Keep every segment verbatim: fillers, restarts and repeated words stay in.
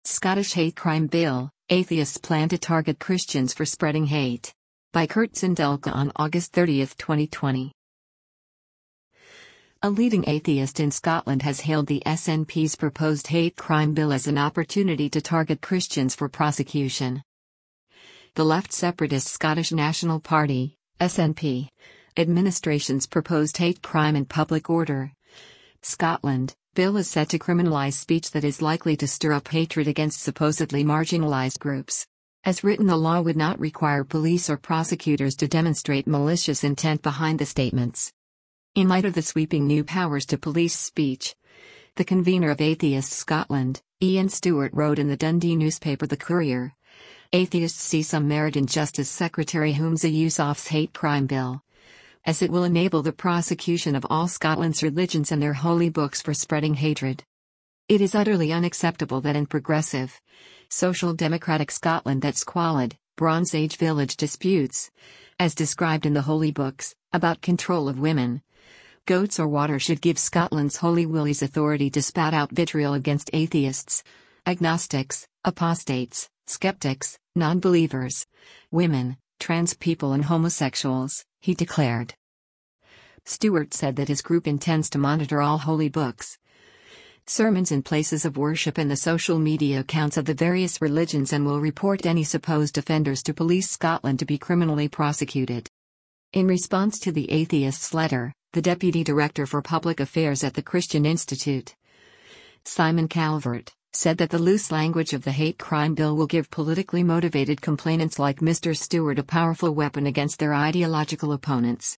Scottish Hate Crime Bill, Atheists Plan to Target Christians for Spreading Hate. By Kurt Zindelka on August thirtieth, twenty twenty. A leading atheist in Scotland has hailed the S N P's proposed hate crime bill as an opportunity to target Christians for prosecution. The left separatist Scottish National Party, S N P, administration's proposed hate crime and public order Scotland bill is set to criminalise speech that is likely to stir up hatred against supposedly marginalised groups. As written, the law would not require police or prosecutors to demonstrate malicious intent behind the statements. In light of the sweeping new powers to police speech, the convener of Atheists Scotland, Ian Stewart, wrote in the Dundee newspaper The Courier, "Atheists see some merit in Justice Secretary Humza Yousaf's hate crime bill, as it will enable the prosecution of all Scotland's religions and their holy books for spreading hatred. It is utterly unacceptable that in progressive, social democratic Scotland that squalid, Bronze Age village disputes, as described in the holy books, about control of women, goats or water should give Scotland's holy willies authority to spout out vitriol against atheists, agnostics, apostates, skeptics, non-believers, women, trans people and homosexuals," he declared. Stewart said that his group intends to monitor all holy books, sermons in places of worship and the social media accounts of the various religions, and will report any supposed offenders to Police Scotland to be criminally prosecuted. In response to the atheist's letter, the Deputy Director for Public Affairs at the Christian Institute, Simon Calvert, said that the loose language of the hate crime bill will give politically motivated complainants like Mister Stewart a powerful weapon against their ideological opponents.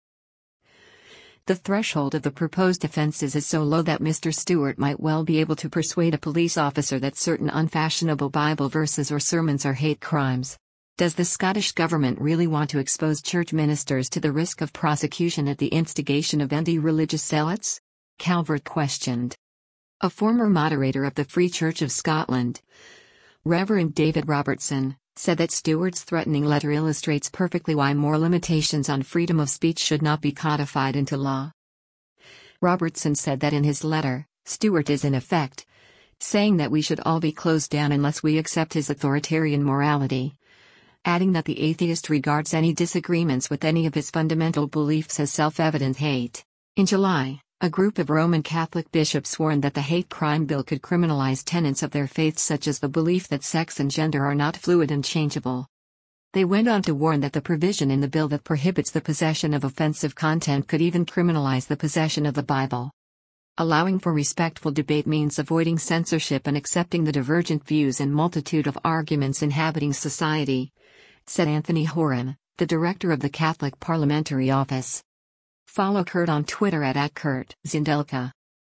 The threshold of the proposed offences is so low that Mister Stewart might well be able to persuade a police officer that certain unfashionable Bible verses or sermons are hate crimes. Does the Scottish Government really want to expose church ministers to the risk of prosecution at the instigation of anti-religious zealots? Calvert questioned. A former moderator of the Free Church of Scotland, Reverend David Robertson, said that Stewart's threatening letter illustrates perfectly why more limitations on freedom of speech should not be codified into law. Robertson said that in his letter, Stewart is in effect saying that we should all be closed down unless we accept his authoritarian morality, adding that the atheist regards any disagreements with any of his fundamental beliefs as self-evident hate. In July, a group of Roman Catholic bishops warned that the hate crime bill could criminalize tenets of their faith, such as the belief that sex and gender are not fluid and changeable. They went on to warn that the provision in the bill that prohibits the possession of offensive content could even criminalize the possession of the Bible. Allowing for respectful debate means avoiding censorship and accepting the divergent views and multitude of arguments inhabiting society, said Anthony Horan, the director of the Catholic Parliamentary Office. Follow Kurt on Twitter at, at Kurt Zindelka.